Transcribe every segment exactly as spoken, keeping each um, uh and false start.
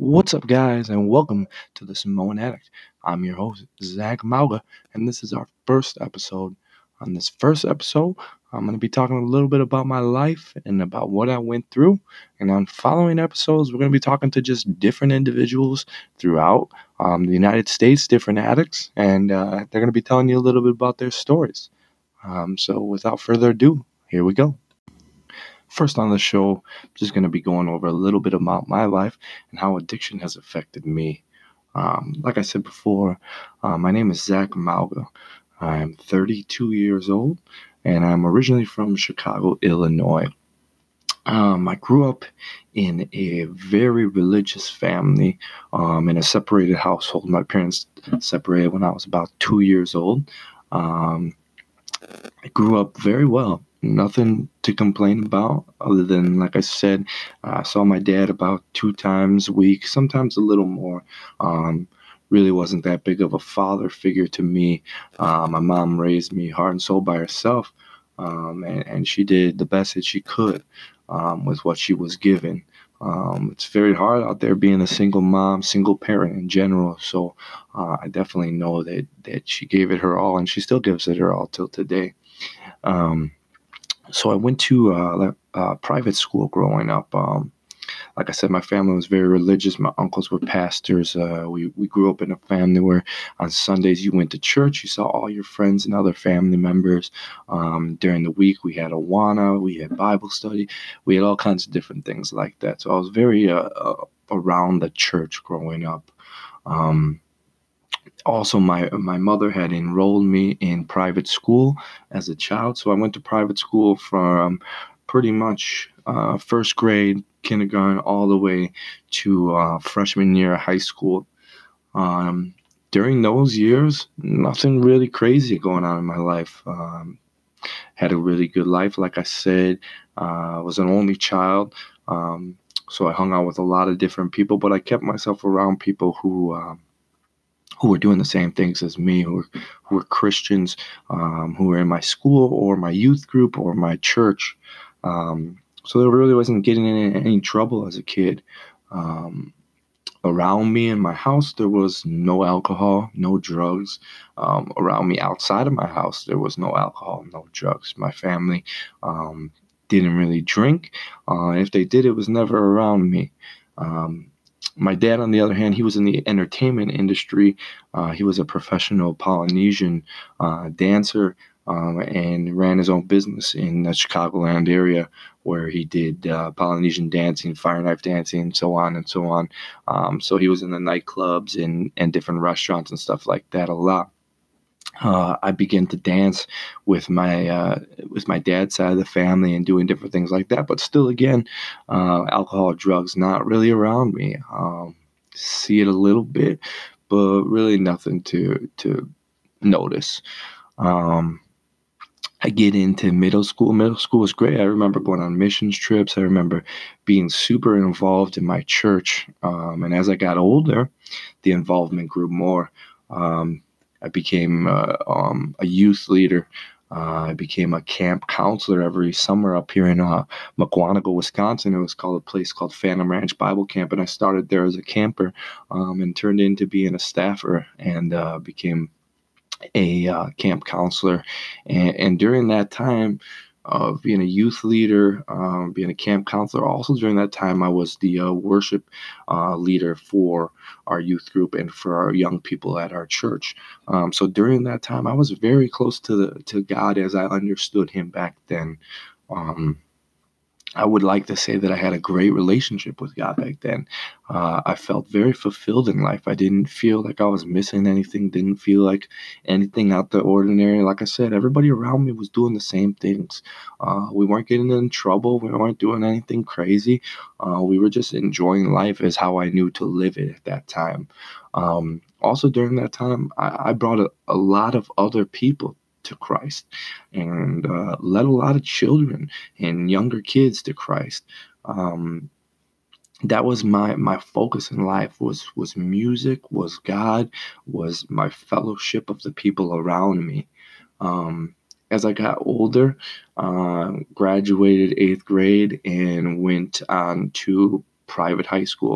What's up, guys, and welcome to the Samoan Addict. I'm your host, Zach Mauga, and this is our first episode. On this first episode, I'm going to be talking a little bit about my life and about what I went through. And on following episodes, we're going to be talking to just different individuals throughout um, the United States, different addicts, and uh, they're going to be telling you a little bit about their stories. Um, so, without further ado, here we go. First on the show, I'm just going to be going over a little bit about my life and how addiction has affected me. Um, like I said before, uh, my name is Zach Mauga. I'm thirty-two years old, and I'm originally from Chicago, Illinois. Um, I grew up in a very religious family, um, in a separated household. My parents separated when I was about two years old. Um, I grew up very well. Nothing to complain about other than, like I said, I saw my dad about two times a week, sometimes a little more. Um, really wasn't that big of a father figure to me. Uh, my mom raised me heart and soul by herself, um, and, and she did the best that she could um, with what she was given. Um, it's very hard out there being a single mom, single parent in general. So uh, I definitely know that that she gave it her all, and she still gives it her all till today. Um, so I went to uh, uh, private school growing up. Um, like I said, my family was very religious. My uncles were pastors. Uh, we, we grew up in a family where on Sundays you went to church. You saw all your friends and other family members. Um, during the week, we had Awana. We had Bible study. We had all kinds of different things like that. So I was very uh, uh, around the church growing up. Um, Also, my my mother had enrolled me in private school as a child, so I went to private school from pretty much uh, first grade, kindergarten, all the way to uh, freshman year of high school. Um, During those years, nothing really crazy going on in my life. Um, had a really good life, like I said. I uh, was an only child, um, so I hung out with a lot of different people, but I kept myself around people who. Uh, who were doing the same things as me, who were, who were Christians, um, who were in my school or my youth group or my church. Um, so there really wasn't getting in any trouble as a kid. Um, around me in my house, there was no alcohol, no drugs. Um, around me outside of my house, there was no alcohol, no drugs. My family um, didn't really drink. Uh, if they did, it was never around me. Um, my dad, on the other hand, he was in the entertainment industry. Uh, he was a professional Polynesian uh, dancer, um, and ran his own business in the Chicagoland area where he did uh, Polynesian dancing, fire knife dancing, so on and so on. Um, so he was in the nightclubs and, and different restaurants and stuff like that a lot. Uh, I began to dance with my uh, with my dad's side of the family and doing different things like that. But still, again, uh, alcohol, drugs, not really around me. Um, see it a little bit, but really nothing to to notice. Um, I get into middle school. Middle school was great. I remember going on missions trips. I remember being super involved in my church. Um, and as I got older, the involvement grew more. Um, I became uh, um, a youth leader. Uh, I became a camp counselor every summer up here in uh, McWanago, Wisconsin. It was called a place called Phantom Ranch Bible Camp, and I started there as a camper, um, and turned into being a staffer, and uh, became a uh, camp counselor. And, and during that time of being a youth leader, um, being a camp counselor, also during that time, I was the uh, worship uh, leader for our youth group and for our young people at our church. Um, so during that time, I was very close to the, to God as I understood Him back then. Um, I would like to say that I had a great relationship with God back then. Uh, I felt very fulfilled in life. I didn't feel like I was missing anything, didn't feel like anything out the ordinary. Like I said, everybody around me was doing the same things. Uh, we weren't getting in trouble. We weren't doing anything crazy. Uh, we were just enjoying life as how I knew to live it at that time. Um, also, during that time, I, I brought a, a lot of other people to Christ, and uh, led a lot of children and younger kids to Christ. Um, that was my my focus in life, was was music, was God, was my fellowship of the people around me. Um, as I got older, uh, graduated eighth grade and went on to private high school.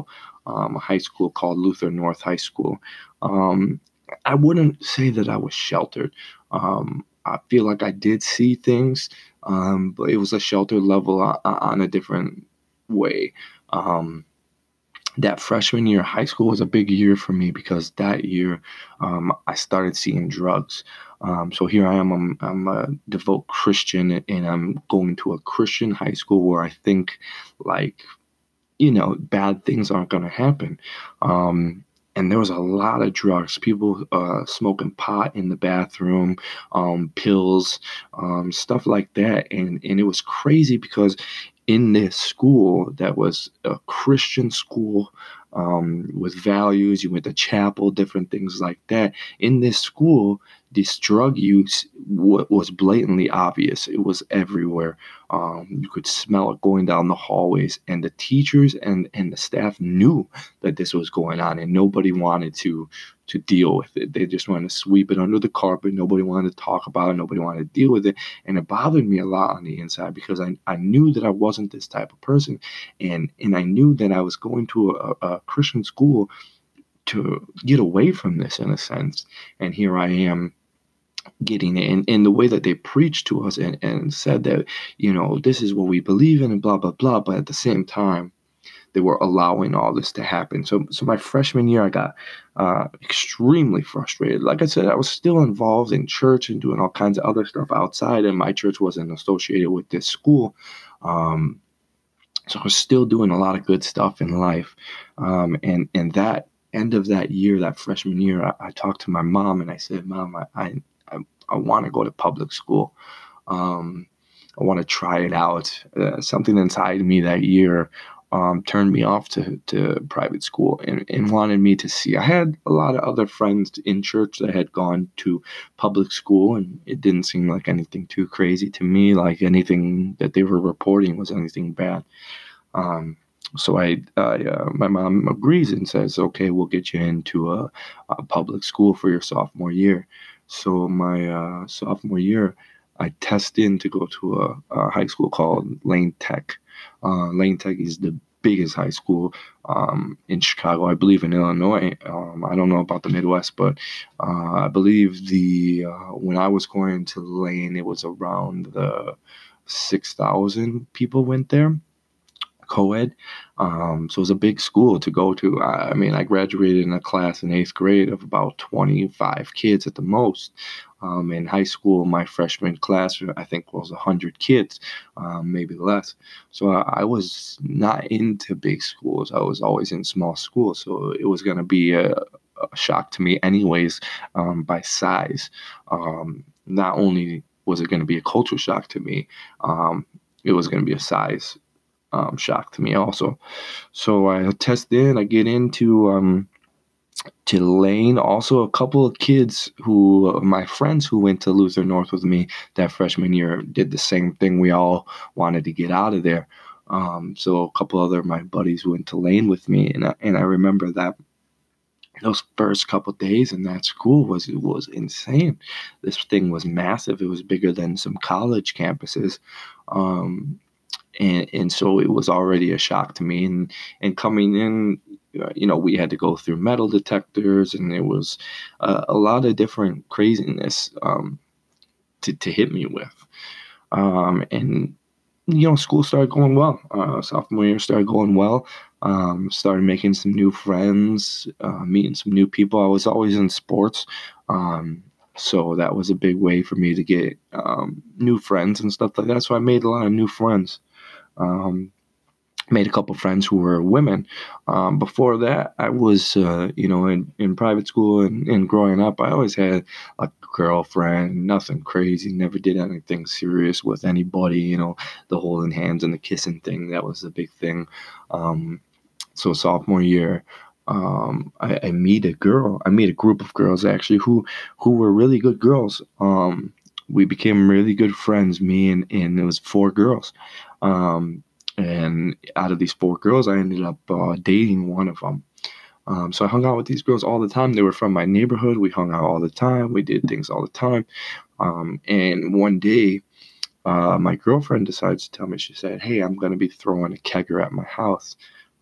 um, a high school called Luther North High School. Um, I wouldn't say that I was sheltered. Um, I feel like I did see things, um, but it was a sheltered level on, on a different way. Um, that freshman year of high school was a big year for me because that year um, I started seeing drugs. Um, so here I am, I'm, I'm a devout Christian and I'm going to a Christian high school where I think like, you know, bad things aren't going to happen. Um, and there was a lot of drugs, people uh, smoking pot in the bathroom, um, pills, um, stuff like that. And, and it was crazy because in this school that was a Christian school um, with values, you went to chapel, different things like that. In this school, this drug use w- was blatantly obvious. It was everywhere. Um, you could smell it going down the hallways, and the teachers and, and the staff knew that this was going on, and nobody wanted to to deal with it. They just wanted to sweep it under the carpet. Nobody wanted to talk about it. Nobody wanted to deal with it, and it bothered me a lot on the inside because I, I knew that I wasn't this type of person, and and I knew that I was going to a, a Christian school to get away from this in a sense, and here I am getting it. And, and the way that they preached to us and, and said that, you know, this is what we believe in and blah, blah, blah. But at the same time, they were allowing all this to happen. So, so my freshman year, I got uh, extremely frustrated. Like I said, I was still involved in church and doing all kinds of other stuff outside, and my church wasn't associated with this school. Um, so I was still doing a lot of good stuff in life. Um, and, and that end of that year, that freshman year, I, I talked to my mom and I said, Mom, I, I, I, I want to go to public school. Um, I want to try it out. Uh, something inside me that year um, turned me off to, to private school and, and wanted me to see. I had a lot of other friends in church that had gone to public school, and it didn't seem like anything too crazy to me, like anything that they were reporting was anything bad. Um, so I, I uh, my mom agrees and says, okay, we'll get you into a, a public school for your sophomore year. So my uh, sophomore year, I test in to go to a, a high school called Lane Tech. Uh, Lane Tech is the biggest high school um, in Chicago, I believe in Illinois. Um, I don't know about the Midwest, but uh, I believe the uh, when I was going to Lane, it was around the six thousand people went there, co-ed. Um, so it was a big school to go to. I, I mean, I graduated in a class in eighth grade of about twenty-five kids at the most. Um, in high school, my freshman class, I think, was one hundred kids, um, maybe less. So I, I was not into big schools. I was always in small schools. So it was going to be a, a shock to me anyways, um, by size. Um, not only was it going to be a culture shock to me, um, it was going to be a size um, shock to me also. So I test in, I get into um, to Lane. Also, a couple of kids who, my friends who went to Luther North with me that freshman year, did the same thing. We all wanted to get out of there. Um, so a couple other of my buddies went to Lane with me, and I, and I remember that those first couple days in that school was was insane. This thing was massive. It was bigger than some college campuses. Um, and and so it was already a shock to me. And and coming in, uh, you know, we had to go through metal detectors, and there was uh, a lot of different craziness um, to to hit me with. Um, and you know, school started going well. Uh, sophomore year started going well. Um, started making some new friends, uh, meeting some new people. I was always in sports. Um, so that was a big way for me to get um, new friends and stuff like that. So I made a lot of new friends. Um, Made a couple friends who were women. Um, before that, I was, uh, you know, in, in private school and, and growing up, I always had a girlfriend, nothing crazy, never did anything serious with anybody, you know, the holding hands and the kissing thing, that was a big thing. Um, so sophomore year, um, I, I meet a girl, I meet a group of girls actually who, who were really good girls. Um, we became really good friends, me and, and it was four girls. Um, and out of these four girls, I ended up uh, dating one of them. Um, so I hung out with these girls all the time. They were from my neighborhood. We hung out all the time. We did things all the time. Um, and one day, uh, my girlfriend decides to tell me, she said, hey, I'm going to be throwing a kegger at my house.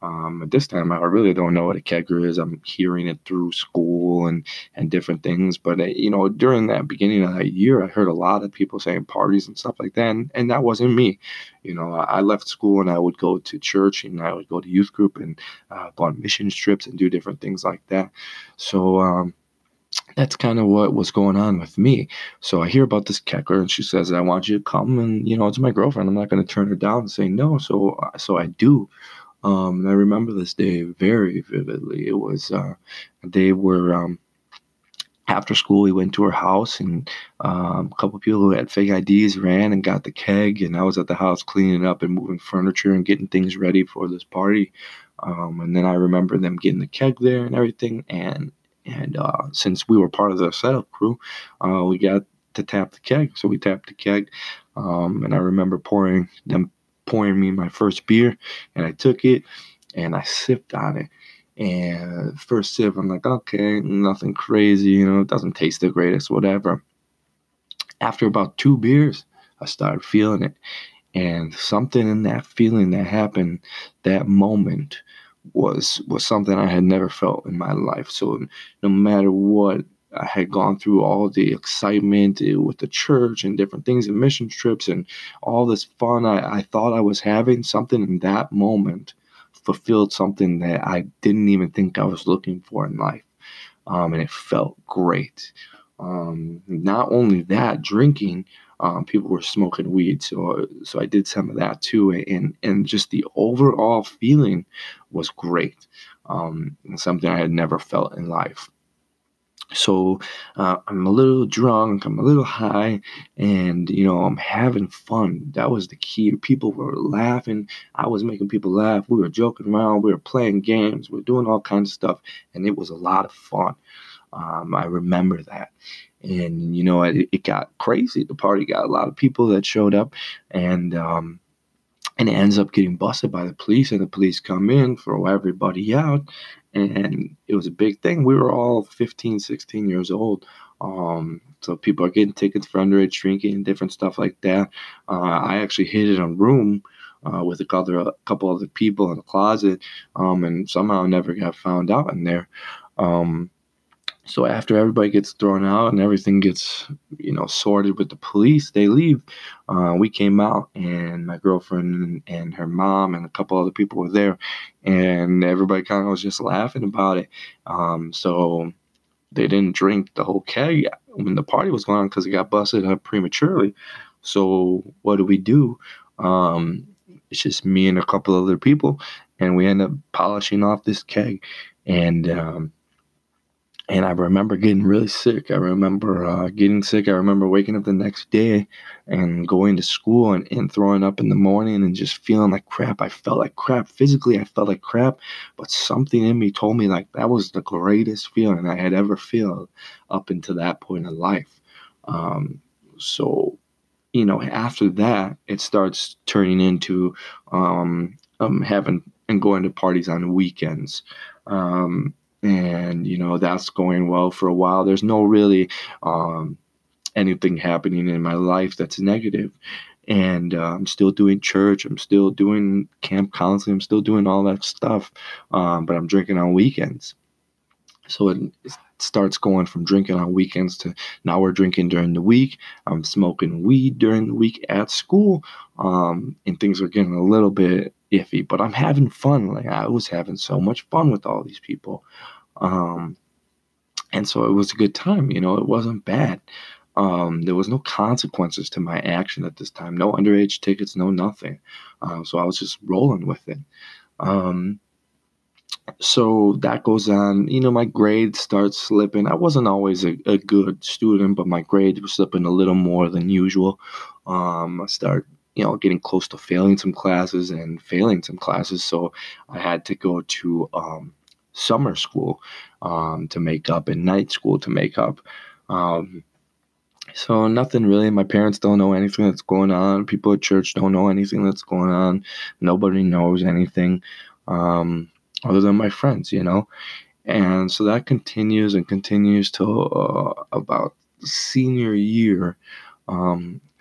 Um, at this time, I really don't know what a kegger is. I'm hearing it through school and and different things. But uh, you know, during that beginning of that year, I heard a lot of people saying parties and stuff like that, and, and that wasn't me. You know, I, I left school and I would go to church and I would go to youth group and uh, go on mission trips and do different things like that. So. Um, that's kind of what was going on with me. So I hear about this Kecker, and she says, "I want you to come." And you know, it's my girlfriend. I'm not going to turn her down and say no. So, uh, so I do. Um, and I remember this day very vividly. It was uh, a day where um, after school we went to her house, and um, a couple of people who had fake I Ds ran and got the keg, and I was at the house cleaning up and moving furniture and getting things ready for this party. Um, and then I remember them getting the keg there and everything, and and uh, since we were part of the setup crew, uh, we got to tap the keg. So we tapped the keg, um, and I remember pouring them pouring me my first beer, and I took it and I sipped on it. And first sip, I'm like, okay, nothing crazy, you know, it doesn't taste the greatest, whatever. After about two beers, I started feeling it. And something in that feeling that happened that moment was was something I had never felt in my life. So no matter what I had gone through, all the excitement eh, with the church and different things and mission trips and all this fun I, I thought I was having, something in that moment fulfilled something that I didn't even think I was looking for in life. Um, and it felt great. Um, not only that, drinking, um, people were smoking weed, so so I did some of that too, and and just the overall feeling was great, um, and something I had never felt in life. So uh, I'm a little drunk, I'm a little high, and you know I'm having fun. That was the key. People were laughing. I was making people laugh. We were joking around. We were playing games. We were doing all kinds of stuff, and it was a lot of fun. Um, I remember that. And, you know, it, it got crazy. The party got a lot of people that showed up, and um, and it ends up getting busted by the police, and the police come in, throw everybody out, and it was a big thing. We were all fifteen, sixteen years old. Um, so people are getting tickets for underage drinking and different stuff like that. Uh, I actually hid in a room uh, with a couple, a couple other people in a closet, um, and somehow never got found out in there. Um, so after everybody gets thrown out and everything gets, you know, sorted with the police, they leave. Uh, we came out, and my girlfriend and, and her mom and a couple other people were there, and everybody kind of was just laughing about it. Um, so they didn't drink the whole keg when the party was going on because it got busted up prematurely. So what do we do? Um, it's just me and a couple other people, and we end up polishing off this keg, and um, and I remember getting really sick. I remember uh, getting sick. I remember waking up the next day and going to school and, and throwing up in the morning and just feeling like crap. I felt like crap. Physically, I felt like crap. But something in me told me like that was the greatest feeling I had ever felt up until that point in life. Um, so, you know, after that, it starts turning into um, um, having and going to parties on weekends. Um, and you know that's going well for a while. There's no really um, anything happening in my life that's negative, and uh, I'm still doing church. I'm still doing camp counseling. I'm still doing all that stuff, um, but I'm drinking on weekends. So it starts going from drinking on weekends to now we're drinking during the week. I'm smoking weed during the week at school, um, and things are getting a little bit iffy. But I'm having fun. Like I was having so much fun with all these people. Um, and so it was a good time, you know, it wasn't bad. Um, there was no consequences to my action at this time, no underage tickets, no nothing. Uh, so I was just rolling with it. Um, so that goes on, you know, my grades start slipping. I wasn't always a, a good student, but my grades were slipping a little more than usual. Um, I started, you know, getting close to failing some classes and failing some classes. So I had to go to um, summer school um, to make up and night school to make up. Um, so nothing really. My parents don't know anything that's going on. People at church don't know anything that's going on. Nobody knows anything um, other than my friends, you know. And so that continues and continues till uh, about senior year. Um,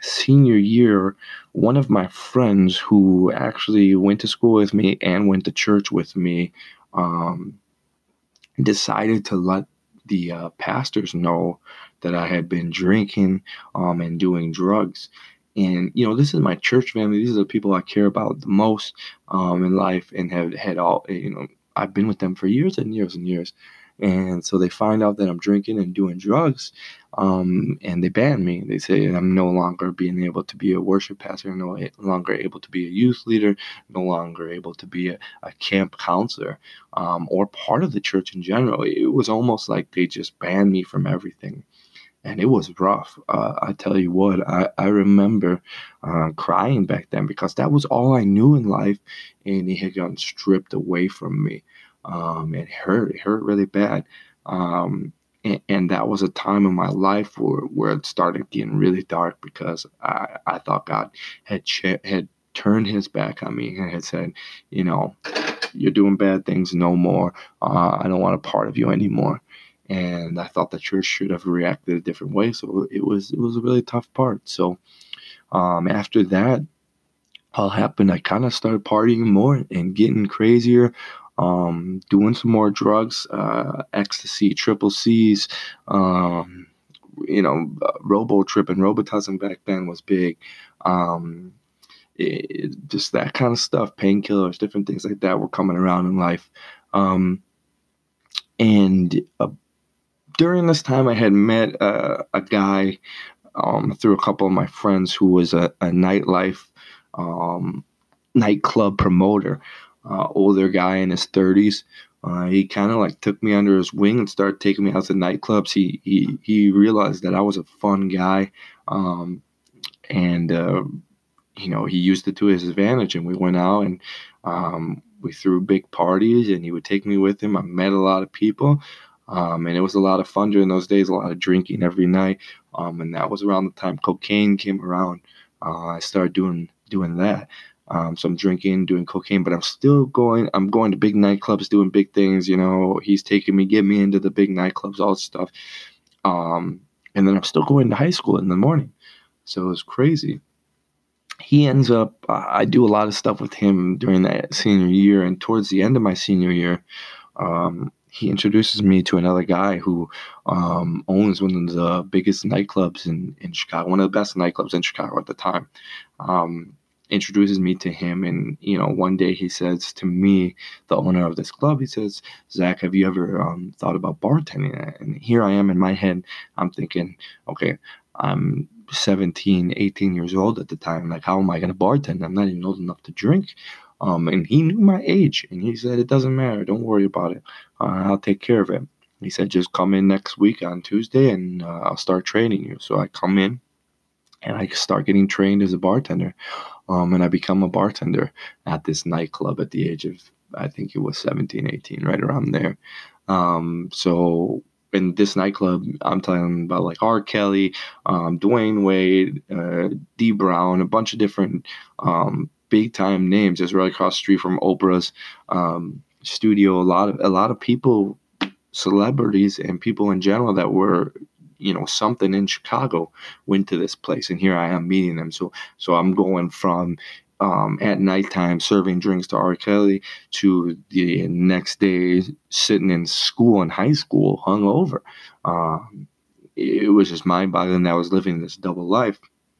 senior year, one of my friends who actually went to school with me and went to church with me um, decided to let the uh, pastors know that I had been drinking um, and doing drugs. And, you know, this is my church family. These are the people I care about the most um, in life and have had all, you know, I've been with them for years and years and years. And so they find out that I'm drinking and doing drugs, um, and they ban me. They say I'm no longer being able to be a worship pastor, no longer able to be a youth leader, no longer able to be a, a camp counselor, um, or part of the church in general. It was almost like they just banned me from everything. And it was rough. Uh, I tell you what, I, I remember uh, crying back then because that was all I knew in life, and it had gotten stripped away from me. Um, it hurt. It hurt really bad. Um, and, and that was a time in my life where, where it started getting really dark because I, I thought God had ch- had turned his back on me and had said, you know, you're doing bad things no more. Uh, I don't want a part of you anymore. And I thought the church should have reacted a different way. So it was it was a really tough part. So um, after that all happened, I kind of started partying more and getting crazier, um, doing some more drugs, uh, ecstasy, triple C's, um, you know, uh, robo tripping, robitussin back then was big. Um, it, just that kind of stuff, painkillers, different things like that were coming around in life. Um, and uh, during this time, I had met uh, a guy um, through a couple of my friends who was a, a nightlife um, nightclub promoter, uh, older guy in his thirties. Uh, he kind of like took me under his wing and started taking me out to nightclubs. He he he realized that I was a fun guy, um, and uh, you know he used it to his advantage. And we went out and um, we threw big parties, and he would take me with him. I met a lot of people. Um, and it was a lot of fun during those days, a lot of drinking every night. Um, and that was around the time cocaine came around. Uh, I started doing doing that. Um, so I'm drinking, doing cocaine, but I'm still going. I'm going to big nightclubs, doing big things. You know, he's taking me, getting me into the big nightclubs, all this stuff. Um, and then I'm still going to high school in the morning. So it was crazy. He ends up. Uh, I do a lot of stuff with him during that senior year, and towards the end of my senior year, um, he introduces me to another guy who um, owns one of the biggest nightclubs in, in Chicago, one of the best nightclubs in Chicago at the time. Um, introduces me to him, and you know, one day he says to me, the owner of this club, he says, "Zach, have you ever um, thought about bartending?" And here I am in my head, I'm thinking, okay, I'm seventeen, eighteen years old at the time. Like, how am I going to bartend? I'm not even old enough to drink. Um, and he knew my age, and he said, "It doesn't matter. Don't worry about it. Uh, I'll take care of it." He said, "Just come in next week on Tuesday, and uh, I'll start training you." So I come in, and I start getting trained as a bartender. Um, and I become a bartender at this nightclub at the age of, I think it was seventeen, eighteen, right around there. Um, so in this nightclub, I'm talking about like R. Kelly, um, Dwayne Wade, uh, D. Brown, a bunch of different um, big time names. It's right across the street from Oprah's um, studio. A lot of a lot of people, celebrities, and people in general that were, you know, something in Chicago went to this place, and here I am meeting them. So so I'm going from um, at nighttime serving drinks to R. Kelly to the next day sitting in school in high school hungover. Um, it was just mind-boggling that I was living this double life.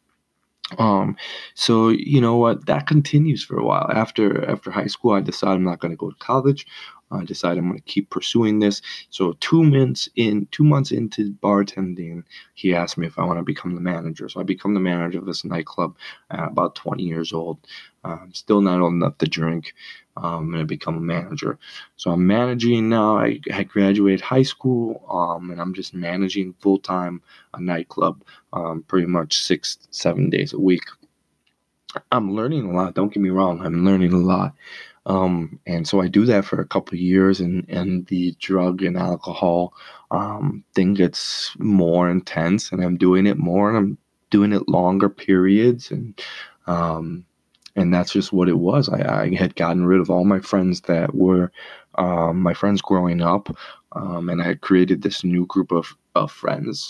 Um, so you know what? That continues for a while. After after high school, I decided I'm not going to go to college. I decided I'm going to keep pursuing this. So two months in, two months into bartending, he asked me if I want to become the manager. So I become the manager of this nightclub at about twenty years old. Um, still not old enough to drink. Um, I'm going to become a manager. So I'm managing now. I, I graduated high school, um, and I'm just managing full time a nightclub, um, pretty much six, seven days a week. I'm learning a lot. Don't get me wrong. I'm learning a lot. Um, and so I do that for a couple of years, and, and the drug and alcohol um, thing gets more intense, and I'm doing it more, and I'm doing it longer periods, and um, and that's just what it was. I, I had gotten rid of all my friends that were um, my friends growing up, um, and I had created this new group of, of friends,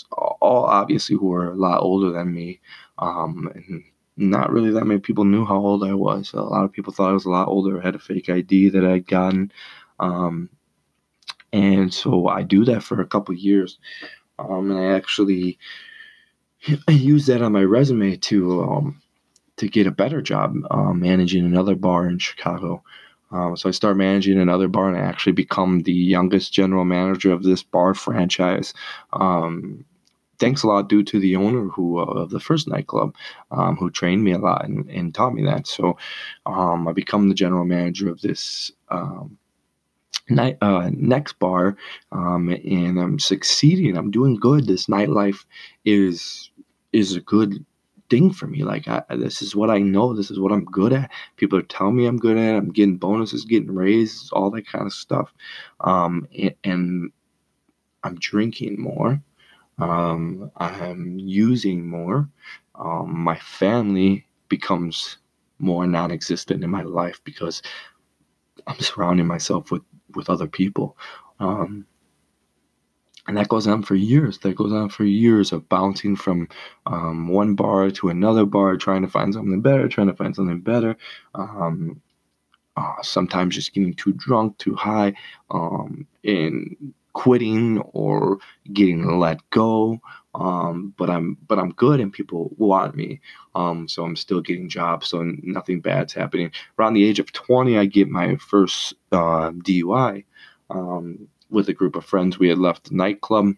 all obviously who were a lot older than me. Um, and not really that many people knew how old I was. A lot of people thought I was a lot older. I had a fake I D that I'd gotten. Um, and so I do that for a couple years. Um, and I actually I use that on my resume to um, to get a better job uh, managing another bar in Chicago. Um, so I start managing another bar, and I actually become the youngest general manager of this bar franchise. Um, thanks a lot due to the owner who uh, of the first nightclub, um, who trained me a lot and, and taught me that. So um, I become the general manager of this um, night uh, next bar, um, and I'm succeeding. I'm doing good. This nightlife is is a good thing for me. Like I, this is what I know. This is what I'm good at. People are telling me I'm good at it. I'm getting bonuses, getting raises, all that kind of stuff. Um, and, and I'm drinking more. Um, I'm using more. Um, my family becomes more non-existent in my life because I'm surrounding myself with with other people. Um, and that goes on for years. That goes on for years of bouncing from um, one bar to another bar, trying to find something better, trying to find something better. Um, uh, sometimes just getting too drunk, too high, um, and quitting or getting let go. Um, but I'm but I'm good, and people want me. Um, so I'm still getting jobs. So nothing bad's happening. Around the age of twenty, I get my first uh, D U I. Um, with a group of friends, we had left the nightclub.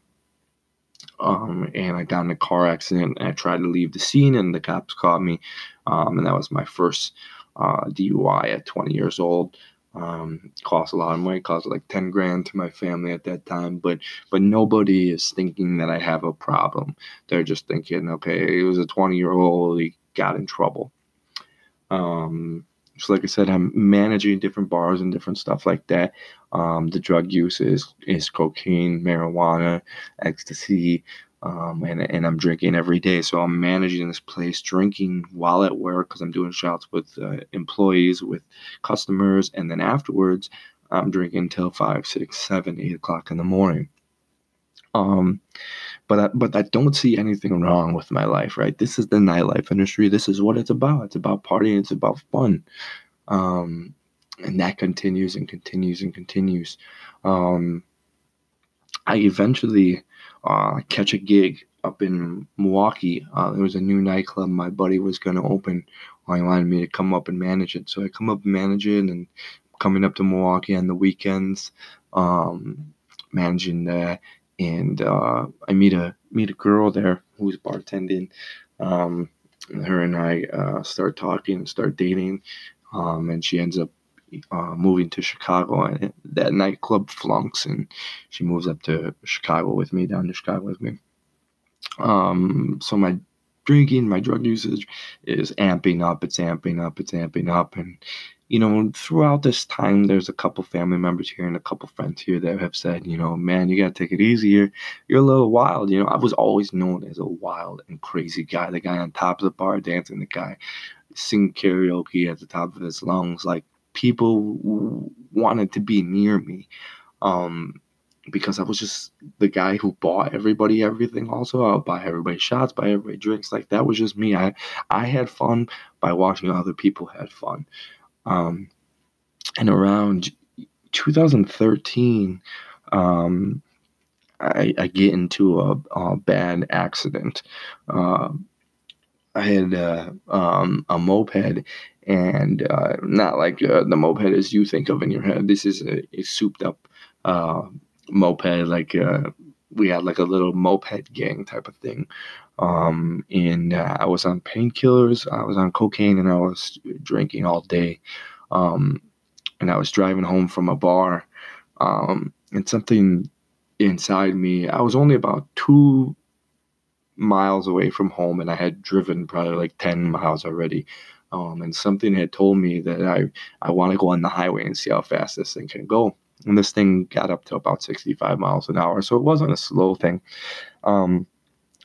Um, and I got in a car accident, and I tried to leave the scene, and the cops caught me. Um, and that was my first uh, D U I at twenty years old. Um, cost a lot of money, cost like ten grand to my family at that time, but but nobody is thinking that I have a problem. They're just thinking, okay, he was a twenty year old, he got in trouble. Um, so like I said, I'm managing different bars and different stuff like that. Um, the drug use is, is cocaine, marijuana, ecstasy, um, and, and I'm drinking every day. So I'm managing this place, drinking while at work because I'm doing shots with uh, employees, with customers, and then afterwards I'm drinking until five, six, seven, eight o'clock in the morning. Um, but I, but I don't see anything wrong with my life, right? This is the nightlife industry. This is what it's about. It's about partying. It's about fun. Um, and that continues and continues and continues. Um, I eventually uh, catch a gig up in Milwaukee. Uh, there was a new nightclub my buddy was going to open. Well, he wanted me to come up and manage it. So I come up and manage it, and coming up to Milwaukee on the weekends, um, managing that. And uh, I meet a meet a girl there who's bartending. Um, her and I uh, start talking, start dating, um, and she ends up uh, moving to Chicago. And that nightclub flunks, and she moves up to Chicago with me, down to Chicago with me. Um, so my drinking, my drug usage is amping up. It's amping up. It's amping up, and you know, throughout this time, there's a couple family members here and a couple friends here that have said, you know, man, you gotta take it easy. You're, you're a little wild. You know, I was always known as a wild and crazy guy. The guy on top of the bar dancing, the guy singing karaoke at the top of his lungs. Like people w- wanted to be near me. Um, because I was just the guy who bought everybody everything. Also, I would buy everybody shots, buy everybody drinks. Like that was just me. I I had fun by watching other people had fun. Um, and around two thousand thirteen, um, I, I get into a, a bad accident. Uh, I had uh, um, a moped, and uh, not like uh, the moped as you think of in your head. This is a, a souped up uh, moped, like uh, we had like a little moped gang type of thing. Um, and uh, I was on painkillers, I was on cocaine, and I was drinking all day. Um, and I was driving home from a bar, um, and something inside me, I was only about two miles away from home, and I had driven probably like ten miles already. Um, and something had told me that I, I want to go on the highway and see how fast this thing can go. And this thing got up to about sixty-five miles an hour, so it wasn't a slow thing. Um,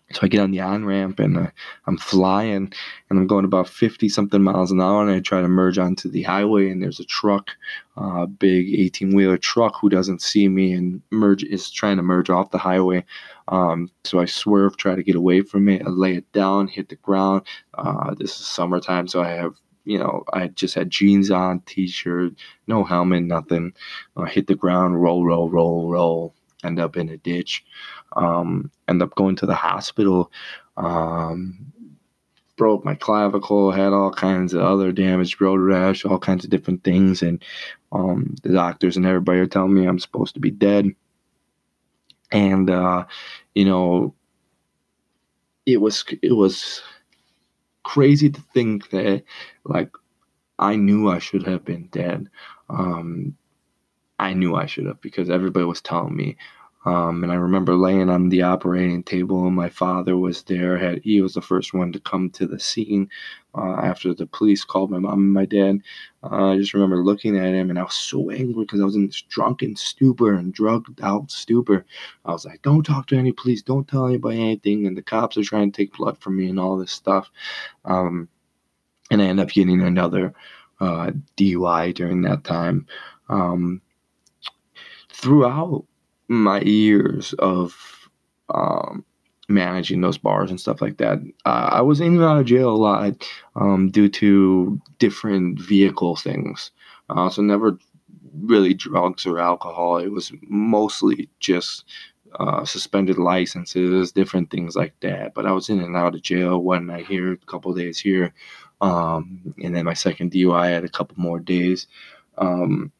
So I get on the on ramp and uh, I'm flying and I'm going about fifty something miles an hour, and I try to merge onto the highway, and there's a truck, a uh, big eighteen wheeler truck, who doesn't see me and merge is trying to merge off the highway. Um, so I swerve, try to get away from it. I lay it down, hit the ground. Uh, this is summertime, so I have, you know, I just had jeans on, t-shirt, no helmet, nothing. Uh, hit the ground, roll, roll, roll, roll, end up in a ditch. Um, end up going to the hospital. Um, broke my clavicle, had all kinds of other damage, road rash, all kinds of different things. And um, the doctors and everybody are telling me I'm supposed to be dead. And, uh, you know, it was, it was crazy to think that, like, I knew I should have been dead. Um, I knew I should have, because everybody was telling me. Um, and I remember laying on the operating table, and my father was there. Had He was the first one to come to the scene uh, after the police called my mom and my dad. Uh, I just remember looking at him, and I was so angry because I was in this drunken stupor and drugged out stupor. I was like, "Don't talk to any police. Don't tell anybody anything." And the cops are trying to take blood from me and all this stuff. Um, and I ended up getting another uh, D U I during that time. Um, throughout my years of um, managing those bars and stuff like that, uh, I was in and out of jail a lot um, due to different vehicle things. Uh, so never really drugs or alcohol. It was mostly just uh, suspended licenses, different things like that. But I was in and out of jail one night here, a couple days here, um, and then my second D U I had a couple more days. Um,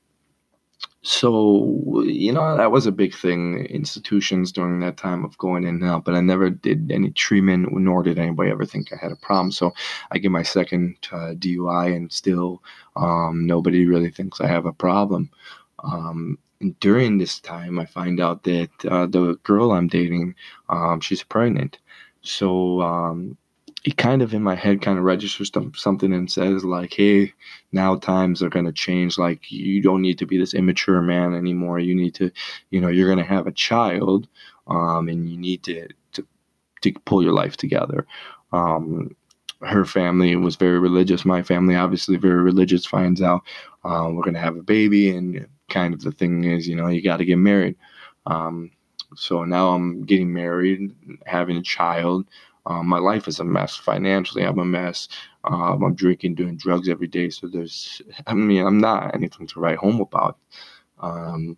so, you know, that was a big thing, institutions during that time of going in and out, but I never did any treatment, nor did anybody ever think I had a problem. So I get my second uh, D U I, and still um, nobody really thinks I have a problem. Um, and during this time, I find out that uh, the girl I'm dating, um, she's pregnant. So um, it kind of in my head kind of registers some- something and says like, hey, now times are going to change. Like, you don't need to be this immature man anymore. You need to, you know, you're going to have a child, um, and you need to, to, to pull your life together. Um, her family was very religious. My family, obviously very religious, finds out um, we're going to have a baby. And kind of the thing is, you know, you got to get married. Um, so now I'm getting married, having a child. Um, my life is a mess. Financially, I'm a mess. Um, I'm drinking, doing drugs every day. So there's, I mean, I'm not anything to write home about. Um,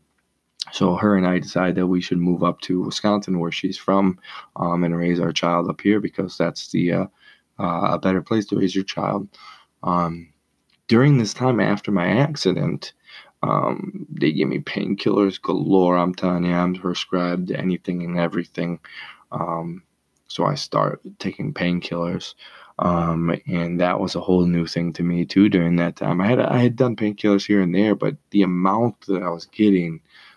so her and I decided that we should move up to Wisconsin, where she's from, um, and raise our child up here, because that's the uh, uh, a better place to raise your child. Um, during this time after my accident, um, they gave me painkillers galore. I'm telling you, I'm prescribed anything and everything. Um, so I started taking painkillers. Um, and that was a whole new thing to me too during that time. I had I had done painkillers here and there, but the amount that I was getting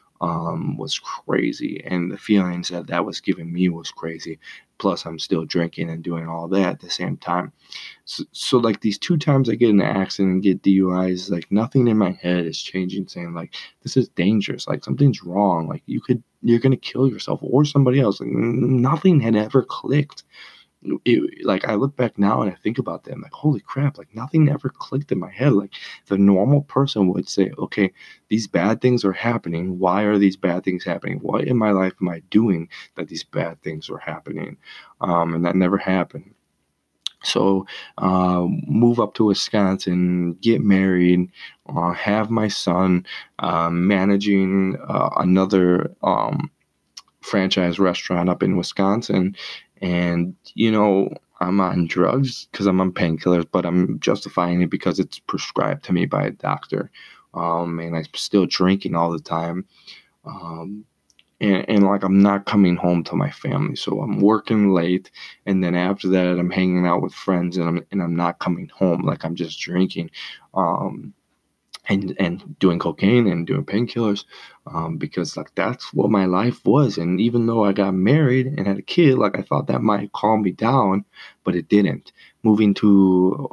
um, was crazy, and the feelings that that was giving me was crazy. Plus, I'm still drinking and doing all that at the same time. So, so like these two times I get in an accident and get D U Is, like nothing in my head is changing, saying like this is dangerous, like something's wrong, like you could you're gonna kill yourself or somebody else. Like nothing had ever clicked. It, like I look back now and I think about that, I'm like, holy crap, like nothing ever clicked in my head. Like the normal person would say, okay, these bad things are happening. Why are these bad things happening? What in my life am I doing that these bad things are happening? Um, and that never happened. So, uh, move up to Wisconsin, get married, uh, have my son, uh, managing uh, another um, franchise restaurant up in Wisconsin. And, you know, I'm on drugs because I'm on painkillers, but I'm justifying it because it's prescribed to me by a doctor. Um, and I'm still drinking all the time. Um, and, and like I'm not coming home to my family, so I'm working late, and then after that I'm hanging out with friends, and I'm and I'm not coming home. Like I'm just drinking, um, and and doing cocaine and doing painkillers, um, because like that's what my life was. And even though I got married and had a kid, like I thought that might calm me down, but it didn't. Moving to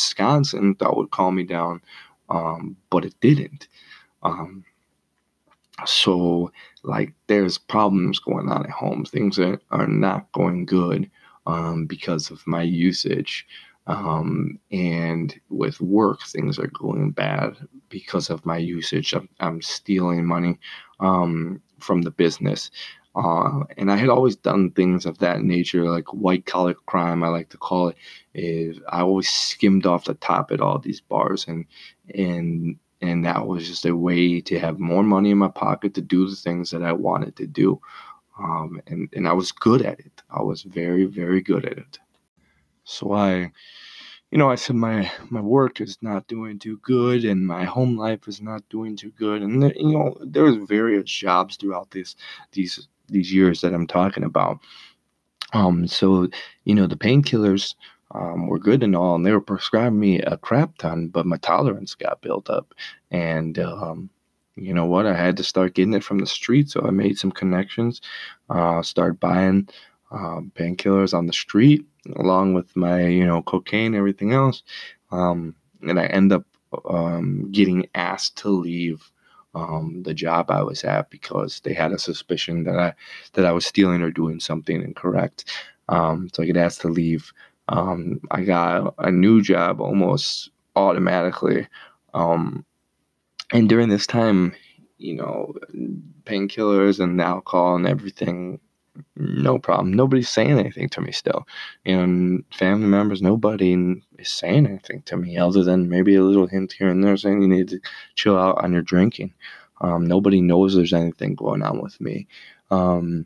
Wisconsin thought would calm me down, um, but it didn't. Um, So, like, there's problems going on at home. Things are, are not going good um, because of my usage. Um, and with work, things are going bad because of my usage. I'm, I'm stealing money um, from the business. Uh, and I had always done things of that nature, like white collar crime, I like to call it. Is I always skimmed off the top at all these bars, and and and that was just a way to have more money in my pocket to do the things that I wanted to do. Um, and and I was good at it. I was very very good at it. So I, you know, I said my my work is not doing too good, and my home life is not doing too good, and there, you know, there was various jobs throughout this these these years that I'm talking about. Um, so, you know, the painkillers um, were good and all, and they were prescribing me a crap ton, but my tolerance got built up. And, um, you know what? I had to start getting it from the street. So I made some connections, uh, started buying um, painkillers on the street, along with my, you know, cocaine, everything else. Um, and I end up um, getting asked to leave um, the job I was at because they had a suspicion that I that I was stealing or doing something incorrect. Um, so I get asked to leave. Um, I got a new job almost automatically. Um, and during this time, you know, painkillers and alcohol and everything, no problem. Nobody's saying anything to me still. And family members, nobody is saying anything to me other than maybe a little hint here and there saying you need to chill out on your drinking. Um, nobody knows there's anything going on with me. Um,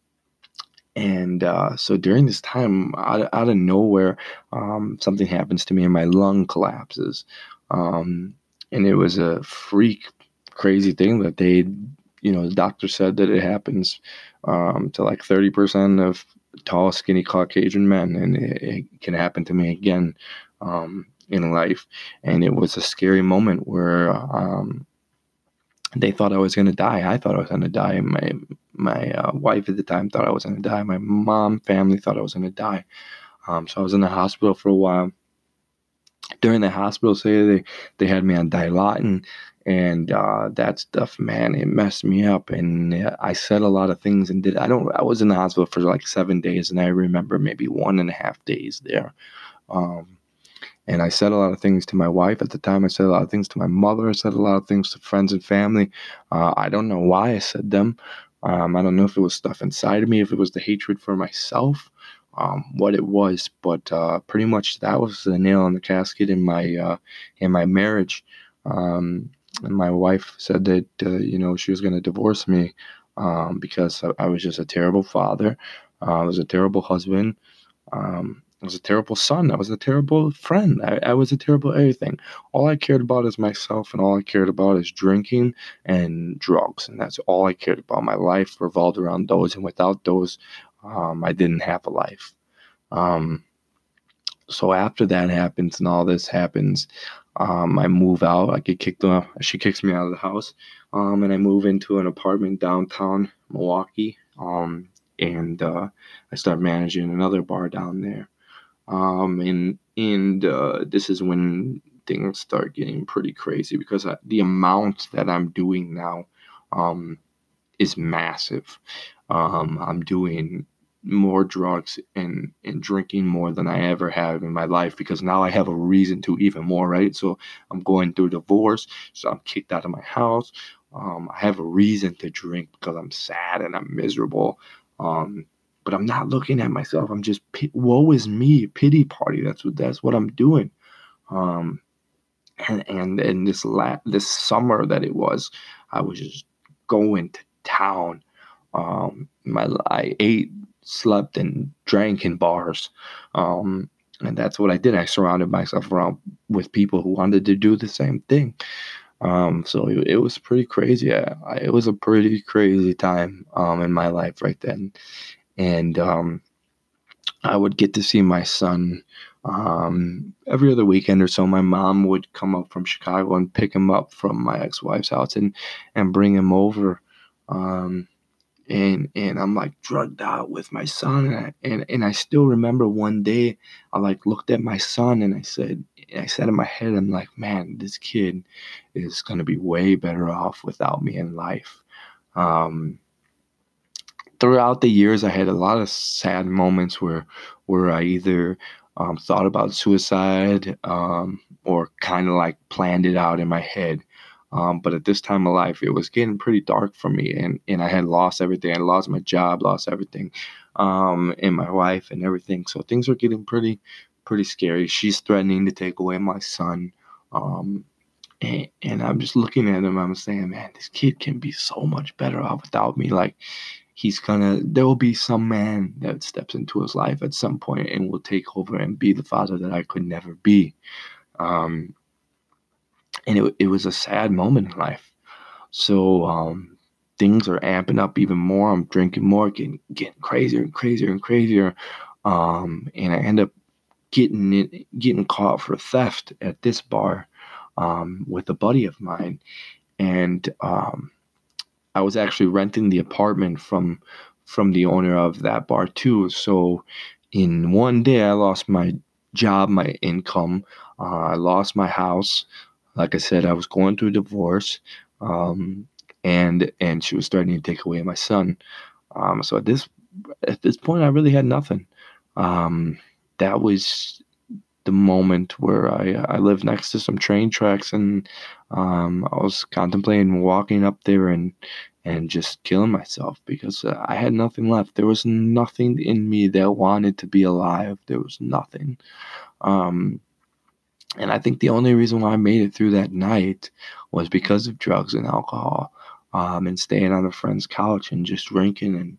and uh, so during this time, out, out of nowhere, um, something happens to me and my lung collapses. Um, and it was a freak, crazy thing that they, you know, the doctor said that it happens um, to like thirty percent of tall, skinny Caucasian men. And it, it can happen to me again um, in life. And it was a scary moment where um, they thought I was going to die. I thought I was going to die. My my uh, wife at the time thought I was going to die. My mom, family thought I was going to die. Um, so I was in the hospital for a while. During the hospital stay, they they had me on Dilaudid, and uh, that stuff, man, it messed me up. And uh, I said a lot of things and did. I don't. I was in the hospital for like seven days, and I remember maybe one and a half days there. Um, and I said a lot of things to my wife at the time. I said a lot of things to my mother. I said a lot of things to friends and family. Uh, I don't know why I said them. Um, I don't know if it was stuff inside of me, if it was the hatred for myself, um, what it was. But uh, pretty much that was the nail in the casket in my uh, in my marriage. Um, and my wife said that uh, you know she was going to divorce me um, because I, I was just a terrible father. Uh, I was a terrible husband. Um, I was a terrible son. I was a terrible friend. I, I was a terrible everything. All I cared about is myself, and all I cared about is drinking and drugs. And that's all I cared about. My life revolved around those. And without those, um, I didn't have a life. Um, so after that happens and all this happens, um, I move out. I get kicked off. She kicks me out of the house. Um, and I move into an apartment downtown Milwaukee. Um, and uh, I start managing another bar down there. Um, and and uh, this is when things start getting pretty crazy because I, the amount that I'm doing now um, is massive. Um, I'm doing more drugs and, and drinking more than I ever have in my life because now I have a reason to even more, right? So I'm going through divorce, so I'm kicked out of my house. Um, I have a reason to drink because I'm sad and I'm miserable. Um, but I'm not looking at myself. I'm just woe is me, pity party. That's what that's what I'm doing. Um, and and and this la- this summer that it was, I was just going to town. Um, my I ate, slept, and drank in bars, um, and that's what I did. I surrounded myself around with people who wanted to do the same thing. Um, so it, it was pretty crazy. I, I, it was a pretty crazy time um, in my life right then, and um, I would get to see my son um, every other weekend or so. My mom would come up from Chicago and pick him up from my ex-wife's house and and bring him over. Um, and and I'm like drugged out with my son, and I, and and I still remember one day I like looked at my son and I said I said in my head, I'm like, man, this kid is gonna be way better off without me in life. Um, throughout the years, I had a lot of sad moments where where I either um, thought about suicide, um, or kind of like planned it out in my head. Um, but at this time of life, it was getting pretty dark for me, and, and I had lost everything. I lost my job, lost everything, um, and my wife and everything. So things are getting pretty pretty scary. She's threatening to take away my son. Um, and, and I'm just looking at him. I'm saying, man, this kid can be so much better off without me. Like, he's gonna there will be some man that steps into his life at some point and will take over and be the father that I could never be. Um, and it it was a sad moment in life. So um, things are amping up even more. I'm drinking more, getting getting crazier and crazier and crazier. Um, and I end up getting it, getting caught for theft at this bar, um, with a buddy of mine, and um, I was actually renting the apartment from from the owner of that bar too. So in one day, I lost my job, my income. Uh, I lost my house. Like I said, I was going through a divorce, um, and and she was threatening to take away my son. Um, so at this at this point, I really had nothing. Um, that was the moment where I I lived next to some train tracks, and um, I was contemplating walking up there and and just killing myself because uh, I had nothing left. There was nothing in me that wanted to be alive. There was nothing. Um, and I think the only reason why I made it through that night was because of drugs and alcohol, um, and staying on a friend's couch and just drinking and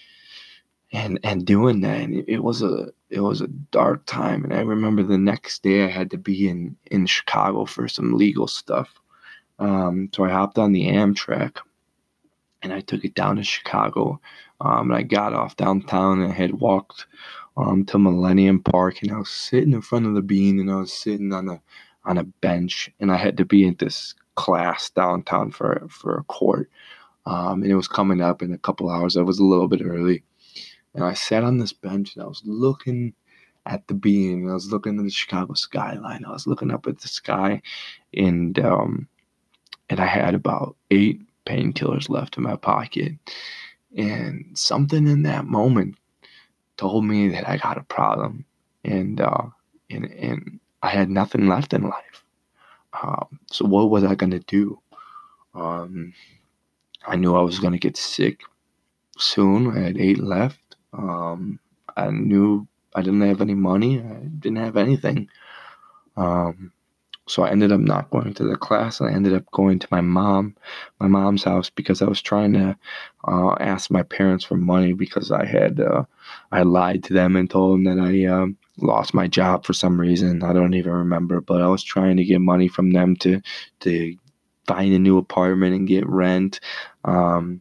and and doing that. And it, it was a it was a dark time. And I remember the next day I had to be in in Chicago for some legal stuff. Um, so I hopped on the Amtrak and I took it down to Chicago. Um, and I got off downtown and I had walked um, to Millennium Park, and I was sitting in front of the Bean, and I was sitting on a on a bench, and I had to be in this class downtown for for a court. Um, and it was coming up in a couple hours. I was a little bit early, and I sat on this bench and I was looking at the Bean, and I was looking at the Chicago skyline. I was looking up at the sky, and um, and I had about eight painkillers left in my pocket. And something in that moment told me that I got a problem, and uh, and and I had nothing left in life. Um, so what was I gonna do? Um, I knew I was gonna get sick soon. I had eight left. Um, I knew I didn't have any money. I didn't have anything. Um, So I ended up not going to the class, and I ended up going to my mom, my mom's house, because I was trying to uh, ask my parents for money because I had uh, I lied to them and told them that I um, lost my job for some reason. I don't even remember, but I was trying to get money from them to to find a new apartment and get rent. Um,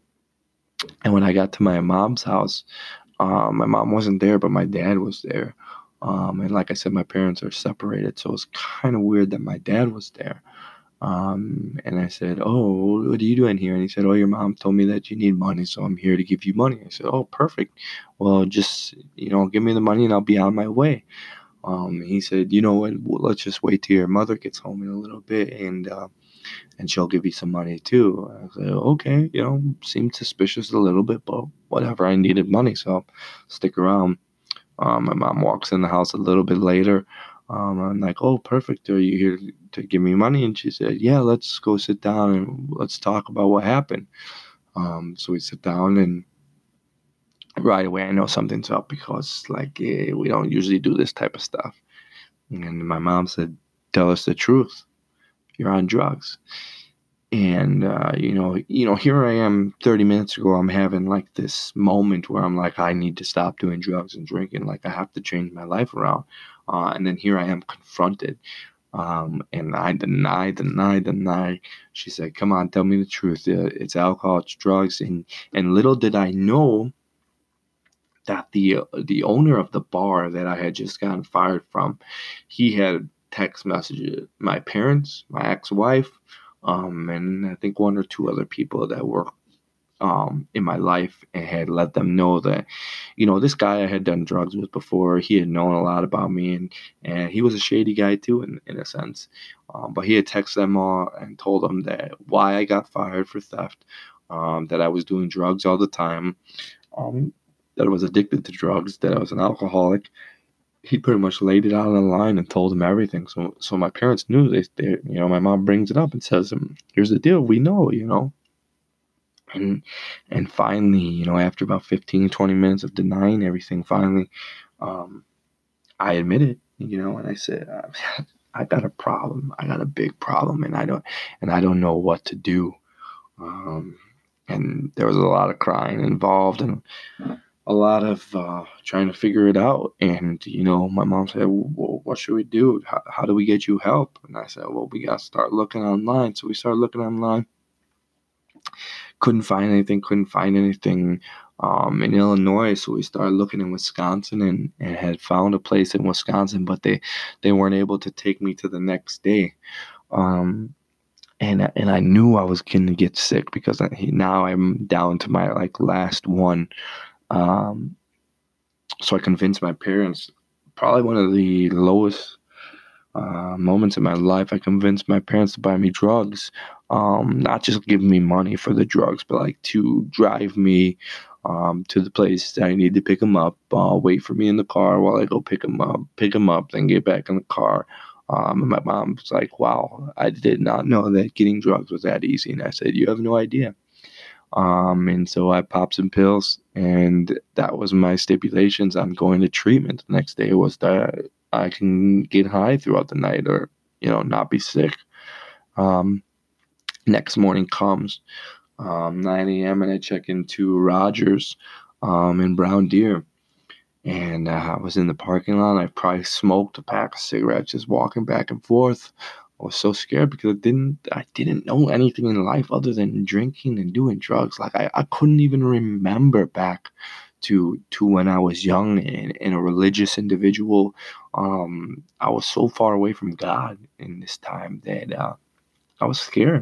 and when I got to my mom's house, um, my mom wasn't there, but my dad was there. Um, and like I said, my parents are separated, so it's kind of weird that my dad was there. Um, and I said, "Oh, what are you doing here?" And he said, "Oh, your mom told me that you need money, so I'm here to give you money." I said, "Oh, perfect. Well, just you know, give me the money and I'll be on my way." Um, he said, "You know what? Well, let's just wait till your mother gets home in a little bit, and uh, and she'll give you some money too." I said, "Okay, you know, seemed suspicious a little bit, but whatever. I needed money, so I'll stick around." Um, my mom walks in the house a little bit later. Um, I'm like, "Oh, perfect. Are you here to, to give me money?" And she said, "Yeah, let's go sit down and let's talk about what happened." Um, so we sit down, and right away I know something's up because, like, eh, we don't usually do this type of stuff. And my mom said, "Tell us the truth. You're on drugs." And uh, you know, you know, here I am thirty minutes ago, I'm having like this moment where I'm like, I need to stop doing drugs and drinking. Like, I have to change my life around. Uh, and then here I am confronted. Um, and I deny, deny, deny. She said, "Come on, tell me the truth. Uh, it's alcohol, it's drugs." And and little did I know that the uh, the owner of the bar that I had just gotten fired from, he had text messages my parents, my ex-wife, um, and I think one or two other people that were um, in my life, and had let them know that, you know, this guy I had done drugs with before. He had known a lot about me, and and he was a shady guy too, in in a sense. Um, but he had texted them all and told them that why I got fired for theft. um, that I was doing drugs all the time, um, that I was addicted to drugs, that I was an alcoholic. He pretty much laid it out on the line and told him everything. So, so my parents knew. They, they, you know, my mom brings it up and says, um, "Here's the deal. We know, you know." And and finally, you know, after about fifteen, twenty minutes of denying everything, finally, um, I admitted, you know, and I said, uh, "I got a problem. I got a big problem, and I don't, and I don't know what to do." Um, and there was a lot of crying involved, and a lot of uh, trying to figure it out. And, you know, my mom said, "Well, what should we do? How, how do we get you help?" And I said, "Well, we got to start looking online." So we started looking online. Couldn't find anything, couldn't find anything um, in Illinois. So we started looking in Wisconsin, and, and had found a place in Wisconsin, but they, they weren't able to take me to the next day. Um, and and I knew I was going to get sick because I, now I'm down to my like last one. Um, so I convinced my parents, probably one of the lowest uh, moments in my life. I convinced my parents to buy me drugs, um, not just give me money for the drugs, but like to drive me um, to the place that I need to pick them up, uh, wait for me in the car while I go pick them up, pick them up, then get back in the car. Um, and my mom was like, "Wow, I did not know that getting drugs was that easy." And I said, "You have no idea." Um, and so I popped some pills, and that was my stipulations on going to treatment the next day, was that I can get high throughout the night, or, you know, not be sick. Um, Next morning comes, um, nine a.m., and I check into Rogers um, in Brown Deer. And uh, I was in the parking lot. I probably smoked a pack of cigarettes just walking back and forth. I was so scared because I didn't I didn't know anything in life other than drinking and doing drugs. Like I, I couldn't even remember back to to when I was young and, and a religious individual. Um, I was so far away from God in this time that uh, I was scared.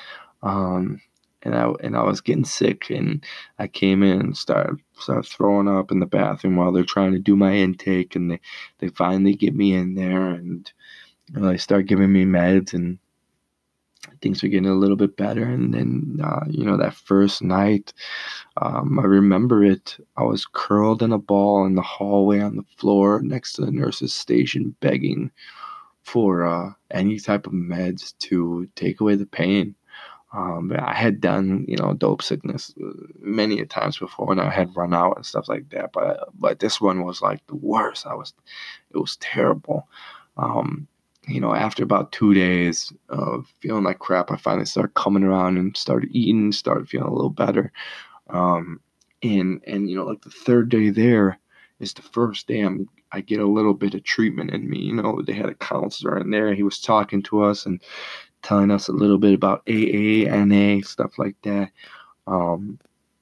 Um, and I and I was getting sick, and I came in and started started throwing up in the bathroom while they're trying to do my intake, and they, they finally get me in there, and you know, they start giving me meds, and things were getting a little bit better. And then uh, you know, that first night, um, I remember it. I was curled in a ball in the hallway on the floor next to the nurse's station, begging for uh, any type of meds to take away the pain. Um, I had done, you know, dope sickness uh, many a times before, and I had run out and stuff like that. But but this one was like the worst. I was, it was terrible. Um, you know, after about two days of feeling like crap, I finally started coming around and started eating, started feeling a little better. Um, and and you know, like the third day there is the first day I'm I get a little bit of treatment in me. You know, they had a counselor in there. He was talking to us and telling us a little bit about A A, N A, stuff like that, um,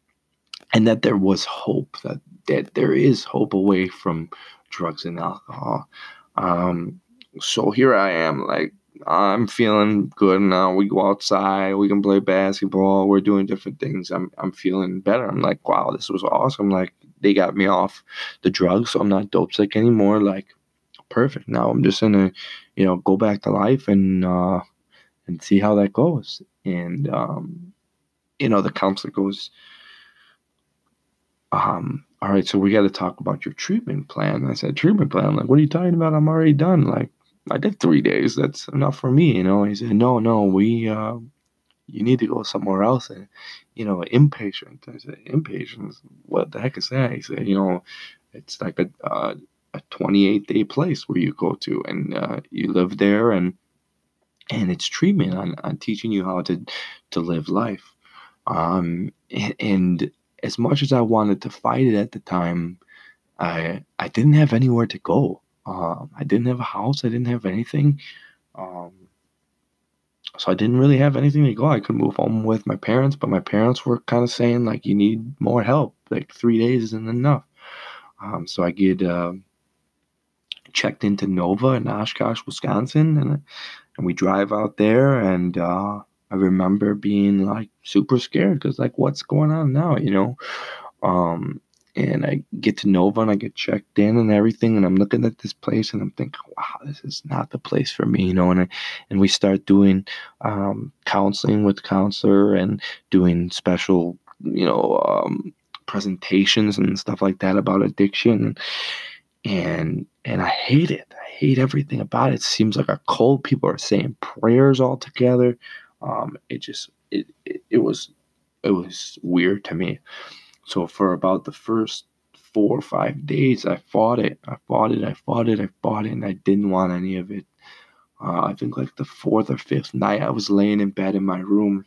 and that there was hope, that, that there is hope away from drugs and alcohol. Um, so here I am, like, I'm feeling good now. We go outside, we can play basketball, we're doing different things. I'm I'm feeling better. I'm like, wow, this was awesome. Like, they got me off the drugs, so I'm not dope sick anymore. Like, perfect. Now I'm just gonna, you know, go back to life and uh, and see how that goes. And um, you know, the counselor goes, um, "All right, so we got to talk about your treatment plan." And I said, "Treatment plan? Like, what are you talking about? I'm already done. Like, I did three days. That's enough for me, you know." He said, "No, no, we, uh, you need to go somewhere else, and, you know, inpatient." I said, "Inpatient? What the heck is that?" He said, "You know, it's like a uh, a twenty-eight day place where you go to, and uh, you live there, and and it's treatment on, on teaching you how to to live life." Um, and, and as much as I wanted to fight it at the time, I I didn't have anywhere to go. Um, I didn't have a house. I didn't have anything. Um, so I didn't really have anything to go. I could move home with my parents, but my parents were kind of saying like, "You need more help. Like three days isn't enough." Um, so I get uh, checked into Nova in Oshkosh, Wisconsin, and and we drive out there, and uh, I remember being like super scared because like, what's going on now, you know? Um, and I get to Nova and I get checked in and everything, and I'm looking at this place and I'm thinking, wow, this is not the place for me, you know. And I, and we start doing um, counseling with the counselor and doing special, you know, um, presentations and stuff like that about addiction, and and I hate it. I hate everything about it. It seems like a cult. People are saying prayers all together. Um, it just it, it it was it was weird to me. So for about the first four or five days, I fought it. I fought it. I fought it. I fought it, and I didn't want any of it. Uh, I think like the fourth or fifth night, I was laying in bed in my room,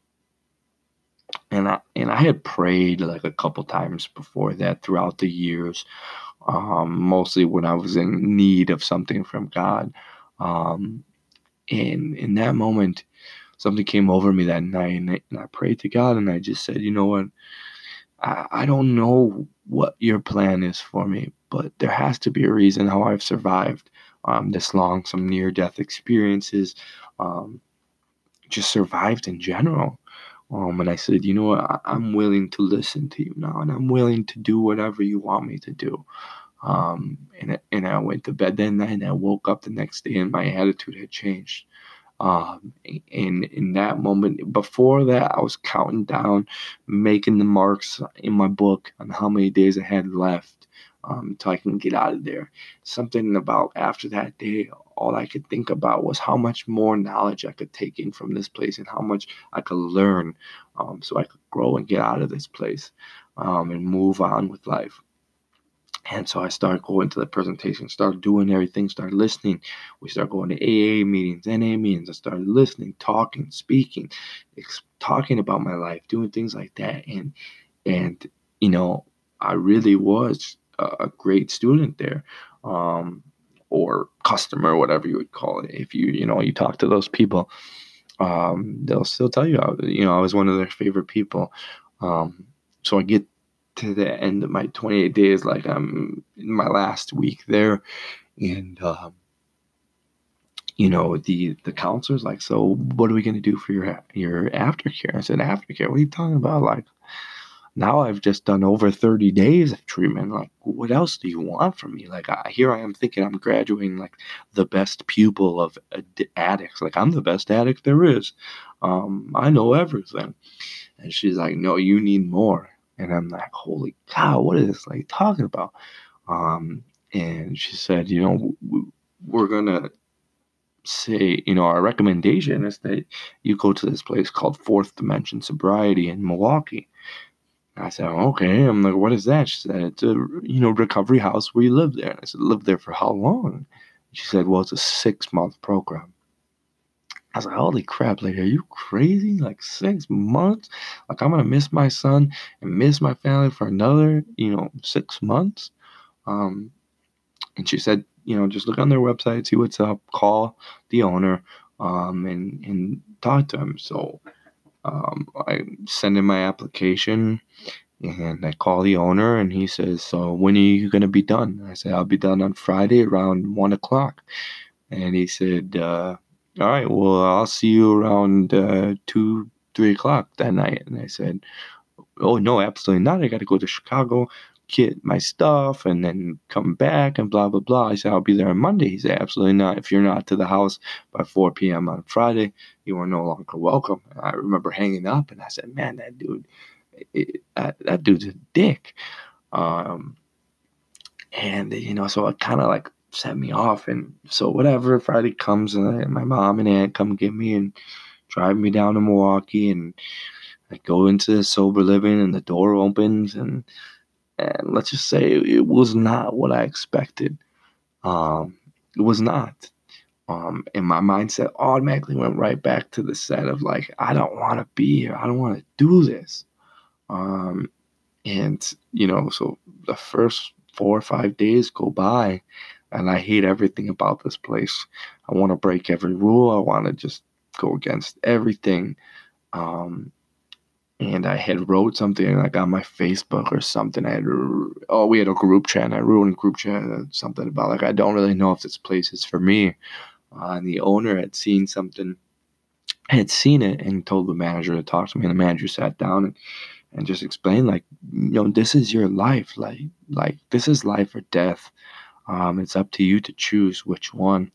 and I and I had prayed like a couple times before that throughout the years, um, mostly when I was in need of something from God. Um, and in that moment, something came over me that night, and I, and I prayed to God, and I just said, you know what? I, I don't know what your plan is for me, but there has to be a reason how I've survived um, this long, some near death experiences, um, just survived in general. Um, and I said, you know what, I, I'm willing to listen to you now, and I'm willing to do whatever you want me to do. Um, and, I- and I went to bed that night, and I woke up the next day, and my attitude had changed. Um, and in that moment, before that, I was counting down, making the marks in my book on how many days I had left um, until I can get out of there. Something about after that day, all I could think about was how much more knowledge I could take in from this place and how much I could learn um, so I could grow and get out of this place um, and move on with life. And so I started going to the presentation, started doing everything, started listening. We started going to A A meetings, N A meetings. I started listening, talking, speaking, ex- talking about my life, doing things like that. And and you know, I really was a, a great student there, um, or customer, whatever you would call it. If you you know you talk to those people, um, they'll still tell you, I, you know, I was one of their favorite people. Um, so I get to the end of my twenty-eight days, like I'm in my last week there, and um, you know, the the counselor's like, so what are we gonna do for your your aftercare? I said, aftercare? What are you talking about? Like, now I've just done over thirty days of treatment. Like, what else do you want from me? Like, I, here I am thinking I'm graduating like the best pupil of ad- addicts. Like, I'm the best addict there is. Um, I know everything. And she's like, no, you need more. And I'm like, holy cow, what is this like talking about? Um, and she said, you know, w- we're gonna say, you know, our recommendation is that you go to this place called Fourth Dimension Sobriety in Milwaukee. I said, okay. I'm like, what is that? She said, it's a, you know, recovery house where you live there. And I said, live there for how long? She said, well, it's a six month program. I was like, holy crap, like, are you crazy? Like, six months? Like, I'm gonna miss my son and miss my family for another, you know, six months? Um, and she said, you know, just look on their website, see what's up, call the owner, um, and, and talk to him. So um, I send in my application, and I call the owner, and he says, so when are you going to be done? I said, I'll be done on Friday around one o'clock. And he said, uh, all right, well, I'll see you around uh, two, three o'clock that night. And I said, oh, no, absolutely not. I got to go to Chicago, get my stuff, and then come back and blah, blah, blah. I said, I'll be there on Monday. He said, absolutely not. If you're not to the house by four p.m. on Friday, you are no longer welcome. And I remember hanging up, and I said, man, that dude, it, that, that dude's a dick. Um, and, you know, so it kind of like set me off. And so whatever, Friday comes, and I, my mom and aunt come get me and drive me down to Milwaukee, and I go into the sober living, and the door opens, and and let's just say it was not what I expected. Um, it was not. Um, and my mindset automatically went right back to the set of like, I don't want to be here. I don't want to do this. Um, and you know, so the first four or five days go by, and I hate everything about this place. I want to break every rule. I want to just go against everything. Um, and I had wrote something like on my Facebook or something. I had, oh, we had a group chat, and I wrote in group chat something about like, I don't really know if this place is for me. Uh, and the owner had seen something, had seen it, and told the manager to talk to me. And the manager sat down and and just explain, like, you know, this is your life. Like, like this is life or death. Um, it's up to you to choose which one.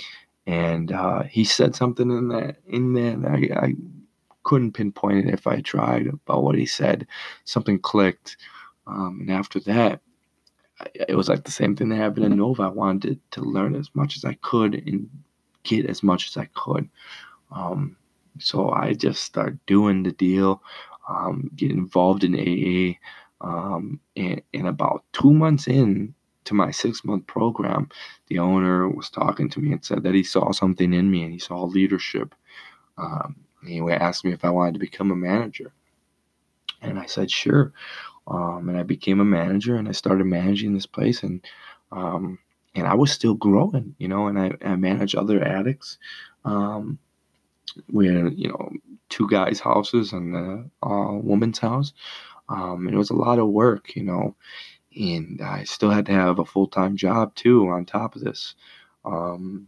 And uh, he said something in that in there that I, I couldn't pinpoint it if I tried about what he said. Something clicked, um, and after that, I, it was like the same thing that happened in Nova. I wanted to learn as much as I could and get as much as I could. Um, so I just started doing the deal, um, get involved in A A. Um, and, and about two months in to my six month program, the owner was talking to me and said that he saw something in me and he saw leadership. Um, he asked me if I wanted to become a manager. And I said, sure. Um, and I became a manager and I started managing this place. And um, and I was still growing, you know, and I, I managed other addicts. Um, we had, you know, two guys' houses and a uh, woman's house. Um, and it was a lot of work, you know, and I still had to have a full time job too on top of this. Um,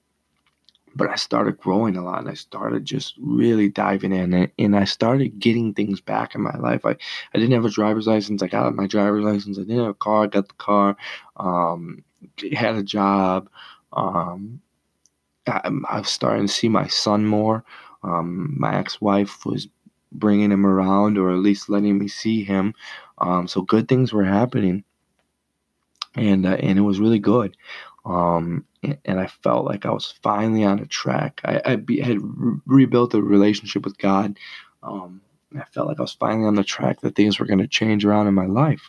but I started growing a lot and I started just really diving in and, and I started getting things back in my life. I, I didn't have a driver's license. I got my driver's license. I didn't have a car. I got the car. Um, had a job. Um, I, I was starting to see my son more. Um, my ex-wife was bringing him around, or at least letting me see him. Um, so good things were happening, and uh, and it was really good. Um, and, and I felt like I was finally on a track. I, I be, had re- rebuilt a relationship with God. Um, and I felt like I was finally on the track that things were going to change around in my life.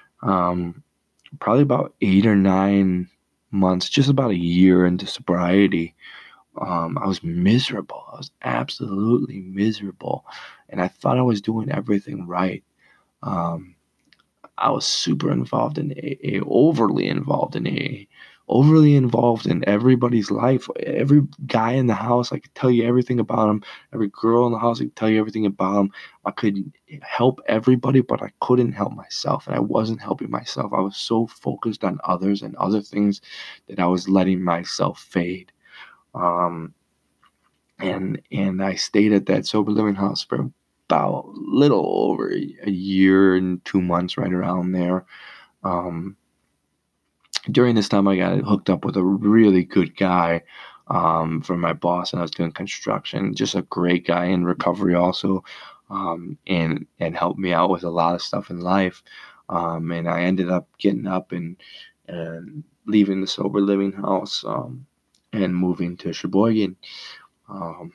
Um, Probably about eight or nine months, just about a year into sobriety, um, I was miserable. I was absolutely miserable. And I thought I was doing everything right. Um, I was super involved in A A, overly involved in A A, overly involved in everybody's life. Every guy in the house, I could tell you everything about him. Every girl in the house, I could tell you everything about them. I could help everybody, but I couldn't help myself. And I wasn't helping myself. I was so focused on others and other things that I was letting myself fade. Um, and and I stayed at that sober living house for about little over a year and two months, right around there. Um, During this time, I got hooked up with a really good guy um, from my boss, and I was doing construction. Just a great guy in recovery, also, um, and and helped me out with a lot of stuff in life. Um, and I ended up getting up and and leaving the sober living house um, and moving to Sheboygan. Um,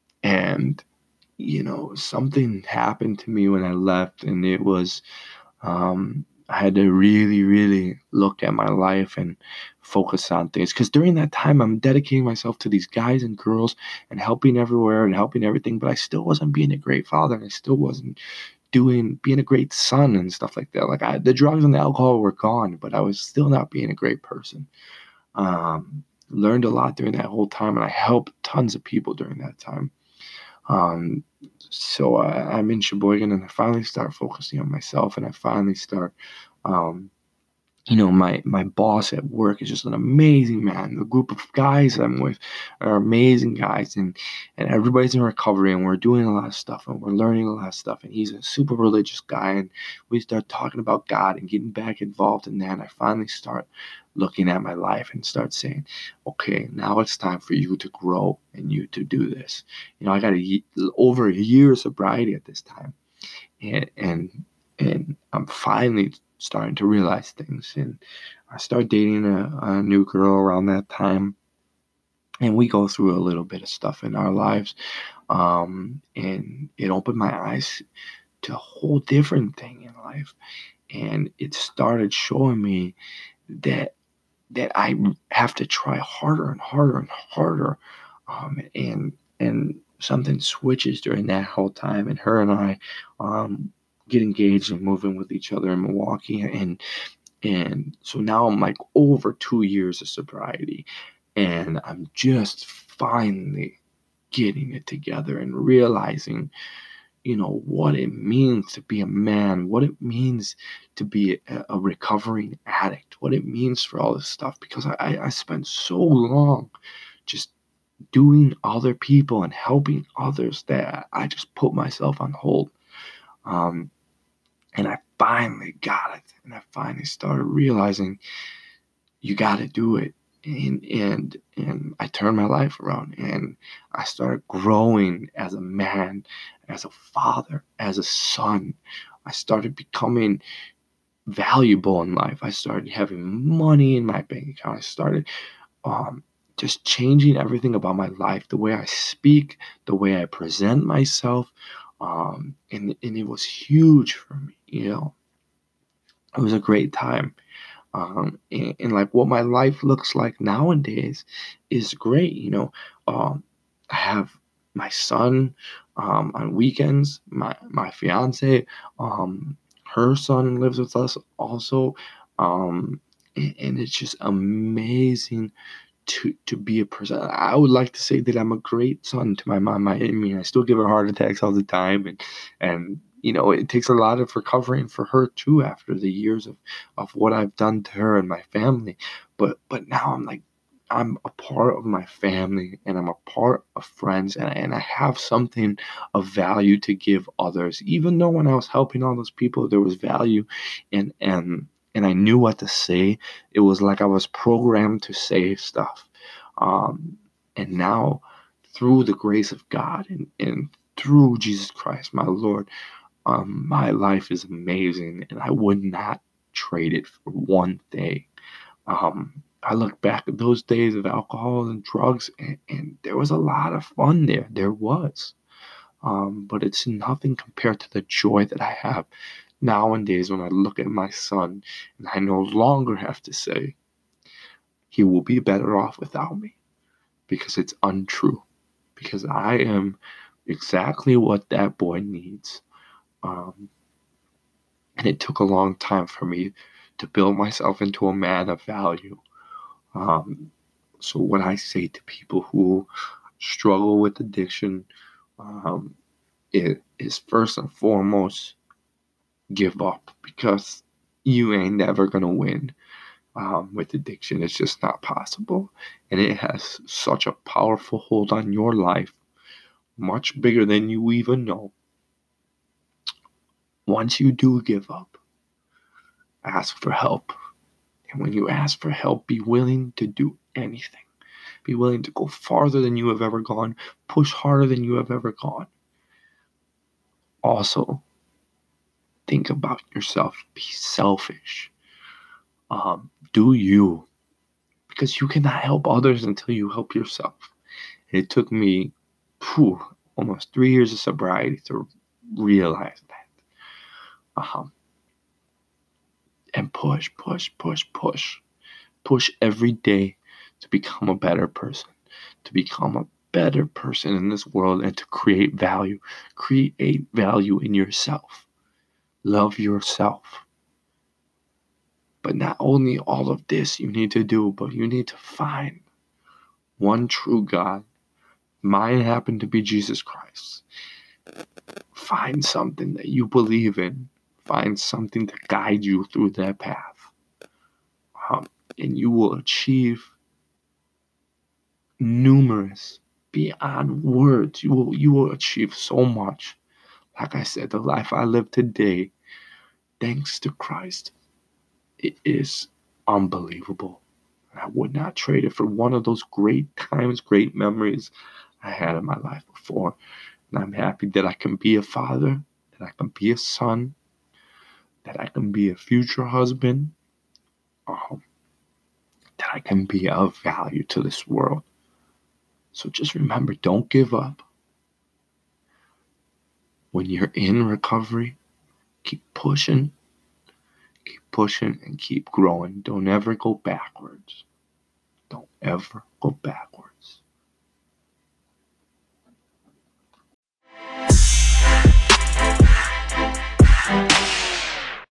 and you know, something happened to me when I left, and it was um, I had to really, really look at my life and focus on things. Because during that time, I'm dedicating myself to these guys and girls and helping everywhere and helping everything, but I still wasn't being a great father, and I still wasn't doing being a great son and stuff like that. Like I, the drugs and the alcohol were gone, but I was still not being a great person. Um, Learned a lot during that whole time, and I helped tons of people during that time. Um, so uh, I'm in Sheboygan, and I finally start focusing on myself, and I finally start, um, you know, my my boss at work is just an amazing man. The group of guys I'm with are amazing guys, and and everybody's in recovery, and we're doing a lot of stuff, and we're learning a lot of stuff. And he's a super religious guy, and we start talking about God and getting back involved in that. And I finally start looking at my life and start saying, okay, now it's time for you to grow and you to do this. You know, I got a over a year of sobriety at this time, and and and I'm finally starting to realize things. And I start dating a, a new girl around that time, and we go through a little bit of stuff in our lives. Um, and it opened my eyes to a whole different thing in life, and it started showing me that that I have to try harder and harder and harder. Um, and and something switches during that whole time, and her and I um, get engaged and moving with each other in Milwaukee, and and so now I'm like over two years of sobriety, and I'm just finally getting it together and realizing, you know, what it means to be a man, what it means to be a, a recovering addict, what it means for all this stuff. Because I, I, I spent so long just doing other people and helping others that I just put myself on hold. Um, And I finally got it. And I finally started realizing you got to do it. And, and, and I turned my life around, and I started growing as a man, as a father, as a son. I started becoming valuable in life. I started having money in my bank account. I started um, just changing everything about my life, the way I speak, the way I present myself. Um, and, and it was huge for me, you know. It was a great time. Um, and, and like what my life looks like nowadays is great, you know. Um, I have my son um, on weekends, my, my fiance, um, her son lives with us also. Um, and, and it's just amazing to to be a person. I would like to say that I'm a great son to my mom. I, I mean, I still give her heart attacks all the time, and and you know, it takes a lot of recovering for her too after the years of of what I've done to her and my family. But but now I'm like, I'm a part of my family, and I'm a part of friends, and, and I have something of value to give others. Even though when I was helping all those people, there was value, and and and I knew what to say. It was like I was programmed to say stuff. Um, and now, through the grace of God and, and through Jesus Christ, my Lord, um, my life is amazing, and I would not trade it for one thing. Um, I look back at those days of alcohol and drugs, and, and there was a lot of fun there. There was. Um, but it's nothing compared to the joy that I have nowadays when I look at my son, and I no longer have to say, he will be better off without me, because it's untrue. Because I am exactly what that boy needs. Um, and it took a long time for me to build myself into a man of value. Um, so, what I say to people who struggle with addiction um, it is first and foremost, give up, because you ain't never gonna win um, with addiction. It's just not possible, and it has such a powerful hold on your life, much bigger than you even know. Once you do give up, ask for help, and when you ask for help, be willing to do anything. Be willing to go farther than you have ever gone, push harder than you have ever gone. Also, think about yourself. Be selfish. Um, do you, because you cannot help others until you help yourself. And it took me whew, almost three years of sobriety to realize that. Um, and push, push, push, push, push every day to become a better person, to become a better person in this world, and to create value. Create value in yourself. Love yourself. But not only all of this you need to do, but you need to find one true God. Mine happened to be Jesus Christ. Find something that you believe in. Find something to guide you through that path. Um, and you will achieve numerous, beyond words. You will, you will achieve so much. Like I said, the life I live today, thanks to Christ, it is unbelievable. I would not trade it for one of those great times, great memories I had in my life before. And I'm happy that I can be a father, that I can be a son, that I can be a future husband, um, that I can be of value to this world. So just remember, don't give up. When you're in recovery, keep pushing, keep pushing, and keep growing. Don't ever go backwards. Don't ever go backwards.